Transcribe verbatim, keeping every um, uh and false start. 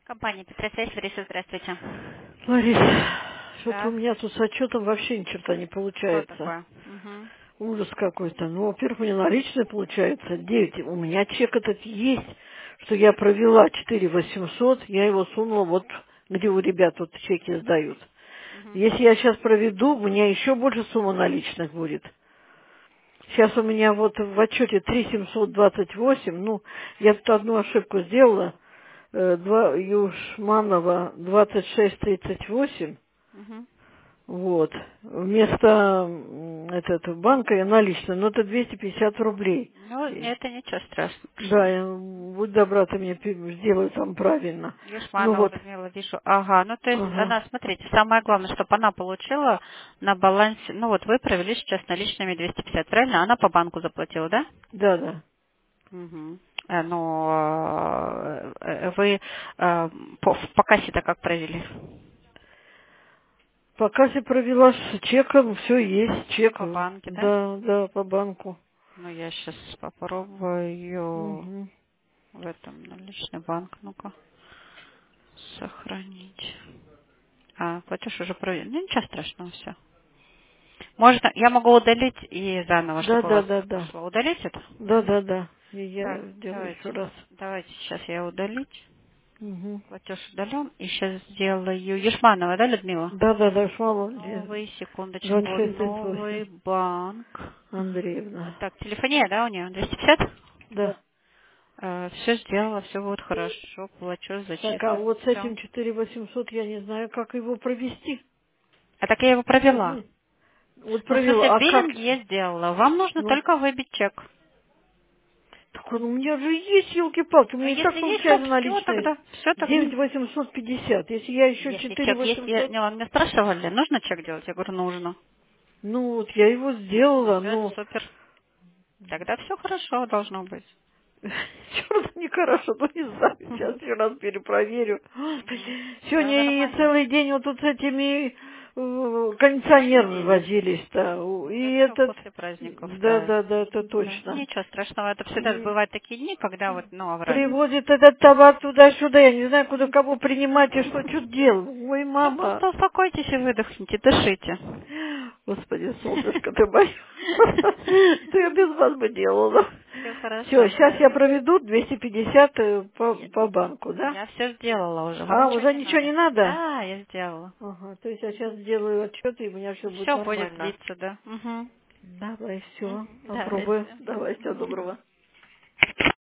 Компания Петросвязь, Лариса, здравствуйте. Лариса, что-то у Так, меня тут с отчетом вообще ни черта не что получается. такое? Угу. Ужас какой-то. Ну, во-первых, у меня наличные получается девять. У меня чек этот есть, что я провела четыре восемьсот, я его сунула вот, где у ребят вот чеки сдают. Угу. Если я сейчас проведу, у меня еще больше сумма наличных будет. Сейчас у меня вот в отчете три семьсот двадцать восемь, ну, я тут одну ошибку сделала, э, два Юшманова двадцать шесть тридцать восемь. Угу. Вот. Вместо м, этого банка я наличные, но это двести пятьдесят рублей. Ну, И- это ничего страшного. Да, я, будь добра, ты мне пи- сделай там правильно. Ну Юшманова вот. Людмила, вижу. Ага, ну то есть Ага. она, смотрите, самое главное, чтобы она получила на балансе, ну вот вы провели сейчас наличными двести пятьдесят, правильно? Она по банку заплатила, да? Да, да. Угу. Но э, вы э, по, по кассе-то как провели? Пока я провела с чеком, все есть, Все чек. по банке, да? Да, да, по банку. Ну, я сейчас попробую Угу. в этом наличный банк. Ну-ка, сохранить. А, платеж уже проведен. Ну, ничего страшного, все. Можно, я могу удалить и заново, Да, чтобы у да, вас да, да. пошло. Удалить это? Да, да, да. И я Так, сделаю еще давайте. раз. Давайте сейчас я удалить. Угу. Платеж удален. И сейчас сделаю Ешманова, да, Людмила? Да, да, да, шмала. Новый, двадцать секундочку, шесть тридцать новый восемь. банк. Андреевна. Так, телефония, да, у нее? двести пятьдесят? Да. Все сделала, все будет хорошо. Платеж Так, а зачислен. вот с Все. этим четыре восемьсот я не знаю, как его провести. А так я его провела. Мгм. Вот Ну, в смысле, провела. А как? биллинг я сделала. Вам нужно Ну, только выбить чек. так он, у меня же есть, елки-палки, у Ну, меня и так если есть, то получается все наличные тогда. Все тогда. девять восемьсот пятьдесят. Если я еще Если четыре чек есть, я, восемьсот, не, он меня спрашивали, нужно чек делать? Я говорю, нужно. ну вот я его сделала, Все, но супер. Тогда все хорошо должно быть. черт, нехорошо, ну не знаю, сейчас еще раз перепроверю. Мгм. Все Сегодня и нормально. целый день вот тут с этими э, кондиционерами Возились. возились-то. И Это все этот, после праздников, да, да. да, да, это Да. точно. Ничего страшного. Это всегда И бывают такие дни, когда вот, ну, авраль. привозит этот товар туда-сюда, я не знаю, куда кого принимать и что, что делать. Ой, Ну, мама. просто успокойтесь и выдохните, дышите. Господи, солнышко ты мое. Что я без вас бы делала? Все Все, хорошо сейчас будет. я проведу двести пятьдесят э, по, Я, по банку, да? я все сделала уже, вам А, ничего уже не ничего надо. не надо? Да, я сделала. Ага, то есть я сейчас сделаю отчет, и у меня все будет Все будет нормально. длиться, да. Угу. Давай, все, Угу. попробую. Давайте. Давай, всего доброго.